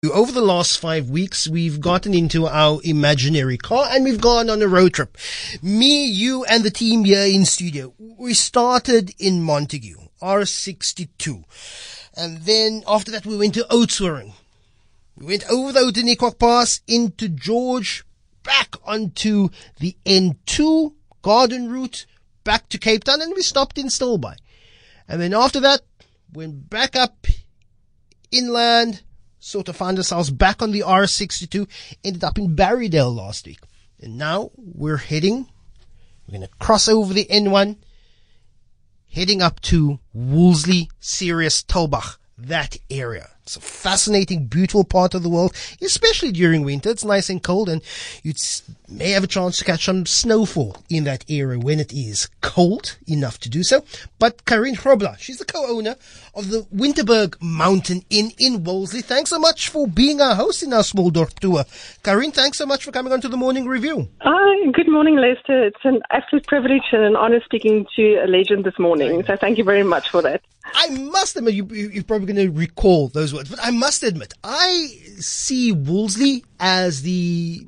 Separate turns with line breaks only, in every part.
Over the last 5 weeks, we've gotten into our imaginary car and we've gone on a road trip. Me, you, and the team here in studio. We started in Montague, R62. And then after that, we went to Oudtshoorn. We went over the Outeniquoc Pass into George, back onto the N2 Garden Route, back to Cape Town, and we stopped in Stilbaai. And then after that, went back up inland, sort of found ourselves back on the R62, ended up in Barrydale last week. And now we're going to cross over the N1, heading up to Wolseley, Ceres, Tulbagh, that area. It's a fascinating, beautiful part of the world, especially during winter. It's nice and cold, and you may have a chance to catch some snowfall in that area when it is cold enough to do so. But Karin Grobler, she's the co-owner of the Winterberg Mountain Inn in Wolseley. Thanks so much for being our host in our small dorp tour. Karin, thanks so much for coming on to the Morning Review.
Good morning, Lester. It's an absolute privilege and an honor speaking to a legend this morning. So thank you very much for that.
I must admit, you're probably going to recall those words, but I must admit, I see Wolseley as the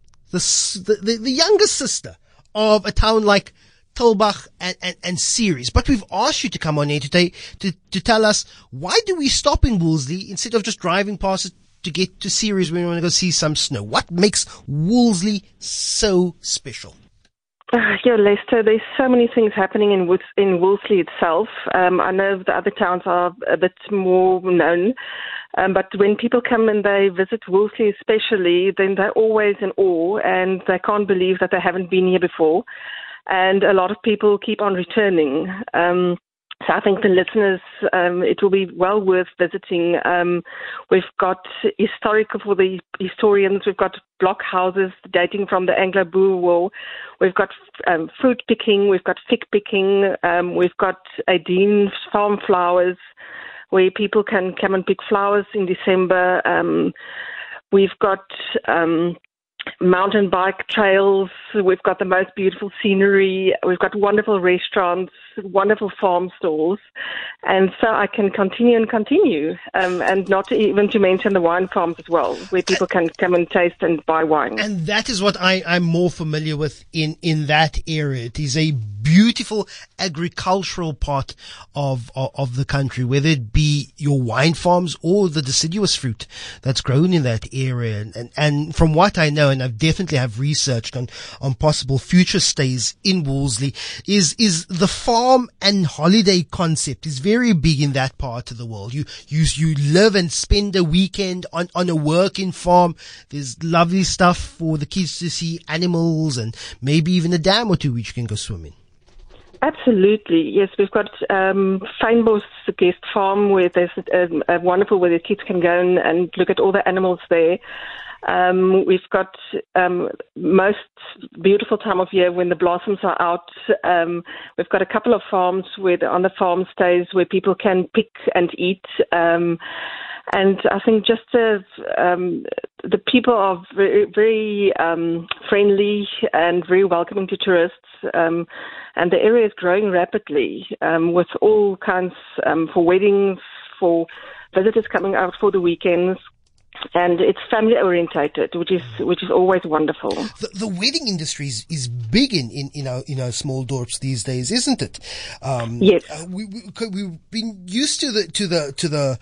younger sister of a town like Tulbagh and Ceres. But we've asked you to come on here today to tell us, why do we stop in Wolseley instead of just driving past it to get to Ceres when we want to go see some snow? What makes Wolseley so special?
Yeah, Lester, there's so many things happening in Wolseley itself. I know the other towns are a bit more known, but when people come and they visit Wolseley especially, then they're always in awe and they can't believe that they haven't been here before. And a lot of people keep on returning. So I think the listeners, it will be well worth visiting. We've got historical for the historians. We've got block houses dating from the Anglo-Boer War. We've got fruit picking. We've got fig picking. We've got Dean's farm flowers, where people can come and pick flowers in December. We've got mountain bike trails. We've got the most beautiful scenery. We've got wonderful restaurants, wonderful farm stalls. And so I can continue, and not even to mention the wine farms as well, where people can come and taste and buy wine.
And that is what I'm more familiar with in that area. It is a beautiful agricultural part of the country, whether it be your wine farms or the deciduous fruit that's grown in that area. And from what I know, and I definitely have researched on possible future stays in Wolseley, is the farm and holiday concept is very big in that part of the world. You live and spend a weekend on a working farm. There's lovely stuff for the kids to see, animals, and maybe even a dam or two which you can go swim in.
Absolutely, yes. We've got Fynbos Guest Farm, where there's a wonderful where the kids can go and look at all the animals there. We've got most beautiful time of year when the blossoms are out. We've got a couple of farms on the farm stays where people can pick and eat. And I think just the people are very, very friendly and very welcoming to tourists. And the area is growing rapidly with all kinds for weddings, for visitors coming out for the weekends. And it's family orientated, which is always wonderful.
The wedding industry is big in our small dorps these days, isn't it?
Yes.
We've been used to the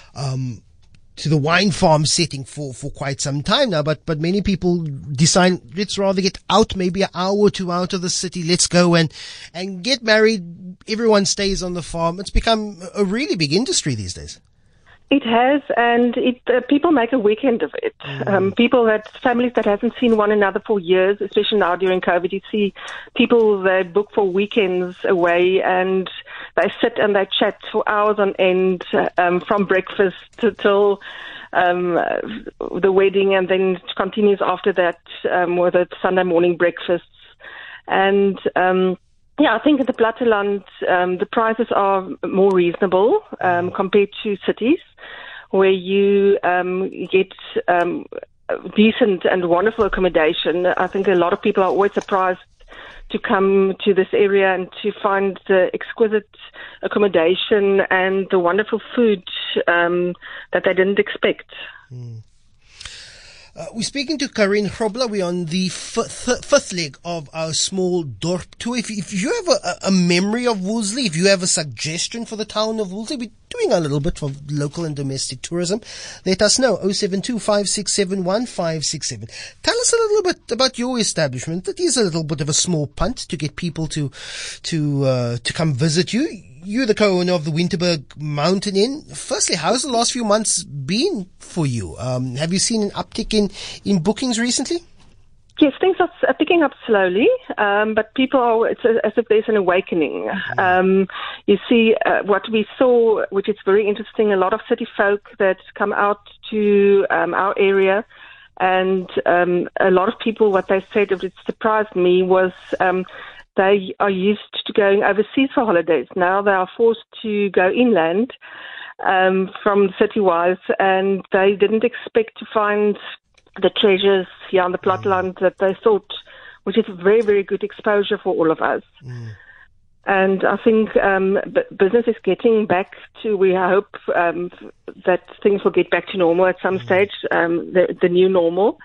wine farm setting for quite some time now, but many people decide, let's rather get out maybe an hour or two out of the city. Let's go and get married. Everyone stays on the farm. It's become a really big industry these days.
It has, and people make a weekend of it. Families that haven't seen one another for years, especially now during COVID, you see people that book for weekends away, and they sit and they chat for hours on end, from breakfast till the wedding, and then it continues after that with a Sunday morning breakfasts. And yeah, I think at the Platteland, the prices are more reasonable compared to cities, where you get decent and wonderful accommodation. I think a lot of people are always surprised to come to this area and to find the exquisite accommodation and the wonderful food that they didn't expect.
We're speaking to Karin Grobler. We're on the fifth leg of our small dorp tour. If you have a memory of Woolsley, if you have a suggestion for the town of Woolsley, we're doing a little bit for local and domestic tourism. Let us know. 072-567-1567. Tell us a little bit about your establishment. It is a little bit of a small punt to get people to come visit you. You're the co-owner of the Winterberg Mountain Inn. Firstly, how's the last few months been for you? Have you seen an uptick in bookings recently?
Yes, things are picking up slowly, but people are, it's as if there's an awakening. You see, what we saw, which is very interesting, a lot of city folk that come out to our area, and a lot of people, what they said, it surprised me, was they are used to going overseas for holidays. Now they are forced to go inland from city-wise, and they didn't expect to find the treasures here on the plotland that they thought, which is very, very good exposure for all of us. And I think business is getting back to, we hope that things will get back to normal at some stage, the new normal.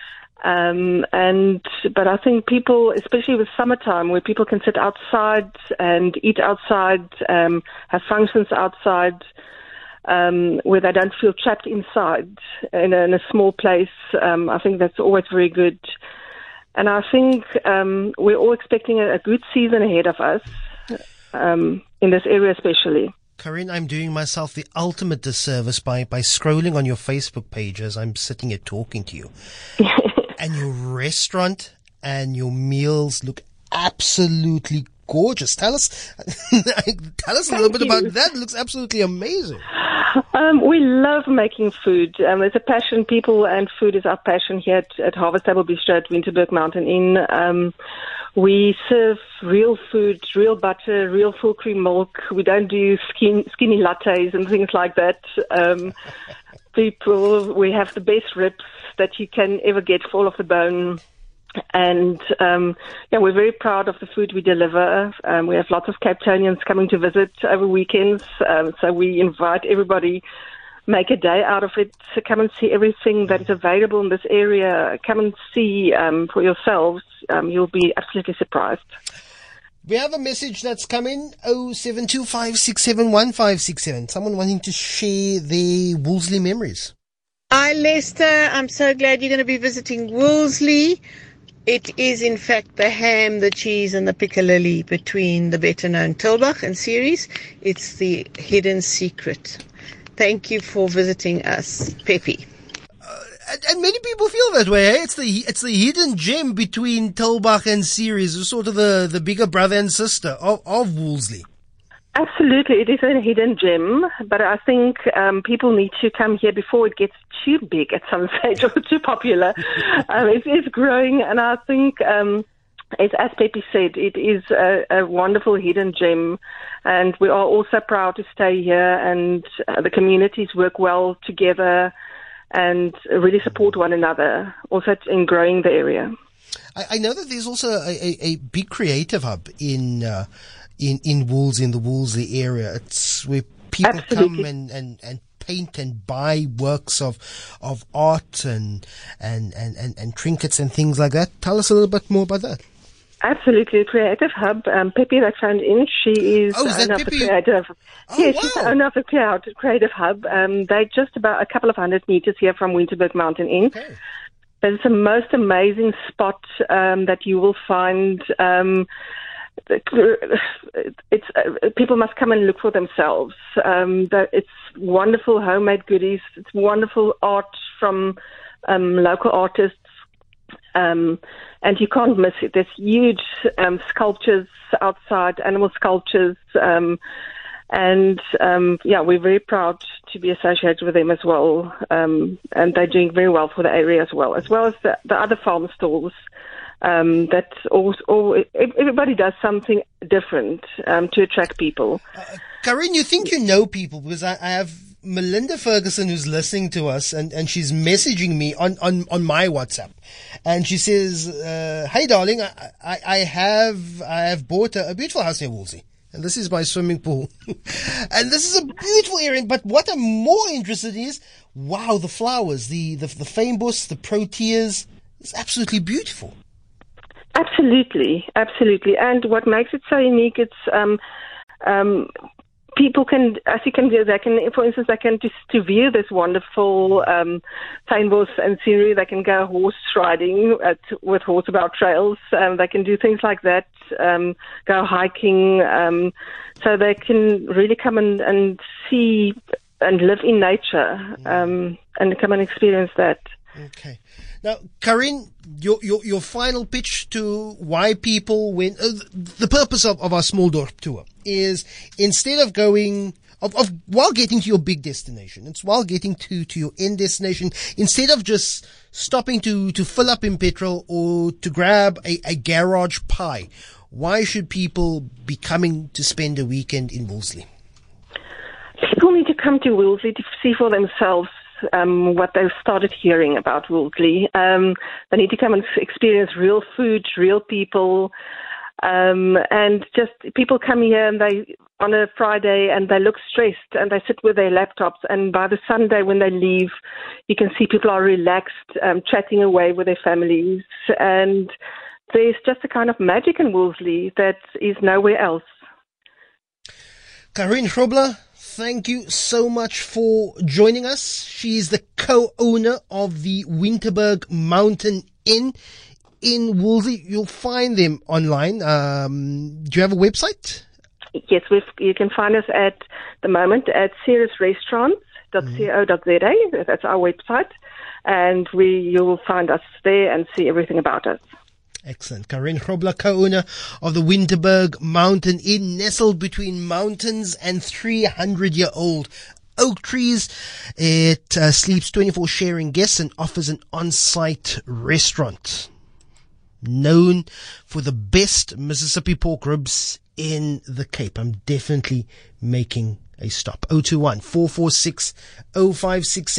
But I think people, especially with summertime, where people can sit outside and eat outside, have functions outside, where they don't feel trapped inside in a small place, I think that's always very good. And I think we're all expecting a good season ahead of us, in this area especially.
Karin, I'm doing myself the ultimate disservice by scrolling on your Facebook page as I'm sitting here talking to you. And your restaurant and your meals look absolutely gorgeous. Tell us a little bit about that. It looks absolutely amazing.
We love making food. There's a passion. People and food is our passion here at Harvest Table Bistro at Winterberg Mountain Inn. We serve real food, real butter, real full cream milk. We don't do skinny lattes and things like that. We have the best ribs that you can ever get, full of the bone. And we're very proud of the food we deliver. We have lots of Cape Townians coming to visit over weekends, so we invite everybody, make a day out of it, to come and see everything that is available in this area. Come and see for yourselves. You'll be absolutely surprised.
We have a message that's come in, 072-567-1567. Someone wanting to share their Woolsley memories.
Hi, Lester. I'm so glad you're going to be visiting Woolsley. It is, in fact, the ham, the cheese, and the piccalilli between the better-known Tulbagh and Ceres. It's the hidden secret. Thank you for visiting us, Peppy.
And many people feel that way. Eh? It's the hidden gem between Tulbagh and Ceres, sort of the bigger brother and sister of Woolsley.
Absolutely, it is a hidden gem, but I think people need to come here before it gets too big at some stage or too popular. It's growing, and I think, as Pepe said, it is a wonderful hidden gem, and we are also proud to stay here, and the communities work well together and really support one another, also in growing the area.
I know that there's also a big creative hub in Woolsley, in the Woolsley area. It's where people
Absolutely.
come and paint and buy works of art and trinkets and things like that. Tell us a little bit more about that.
Absolutely, Creative Hub. Pepe that phoned in, she is the owner of the Creative. Yes, she's the owner of the Creative Hub. They're just about a couple of 100 meters here from Winterberg Mountain Inn.
Okay.
It's the most amazing spot that you will find. People must come and look for themselves. It's wonderful homemade goodies. It's wonderful art from local artists. And you can't miss it. There's huge sculptures outside, animal sculptures. We're very proud to be associated with them as well. And they're doing very well for the area as well as the other farm stalls. That everybody does something different to attract people.
Karin, you think you know people, because I have Melinda Ferguson who's listening to us, and she's messaging me on my WhatsApp, and she says, "Hey darling, I have bought a beautiful house near Woolsley. And this is my swimming pool. And this is a beautiful area. But what I'm more interested in is, wow, the flowers, the fynbos, the proteas. It's absolutely beautiful.
Absolutely. And what makes it so unique, it's people can, as you can do, they can, for instance, they can just to view this wonderful fynbos and scenery. They can go horse riding with Horseabout trails. They can do things like that. Go hiking. So they can really come and see and live in nature and come and experience that.
Okay. Now, Karin, your final pitch to why people win. The purpose of our small dorp tour is, instead of going while getting to your big destination, it's while getting to your end destination, instead of just stopping to fill up in petrol or to grab a garage pie, why should people be coming to spend a weekend in Wolseley?
People need to come to Wolseley to see for themselves what they've started hearing about Wolseley. They need to come and experience real food, real people, and just people come here and they on a Friday and they look stressed and they sit with their laptops, and by the Sunday when they leave, you can see people are relaxed, chatting away with their families, and there's just a kind of magic in Wolseley that is nowhere else.
Karin Grobler, thank you so much for joining us. She's the co-owner of the Winterberg Mountain Inn in Wolseley. You'll find them online. Do you have a website?
Yes, you can find us at the moment at ceresrestaurants.co.za. That's our website. And you will find us there and see everything about us.
Excellent. Karin Grobler, co-owner of the Winterberg Mountain Inn, nestled between mountains and 300-year-old oak trees. It sleeps 24, sharing guests, and offers an on-site restaurant. Known for the best Mississippi pork ribs in the Cape. I'm definitely making a stop. 021 446 0566.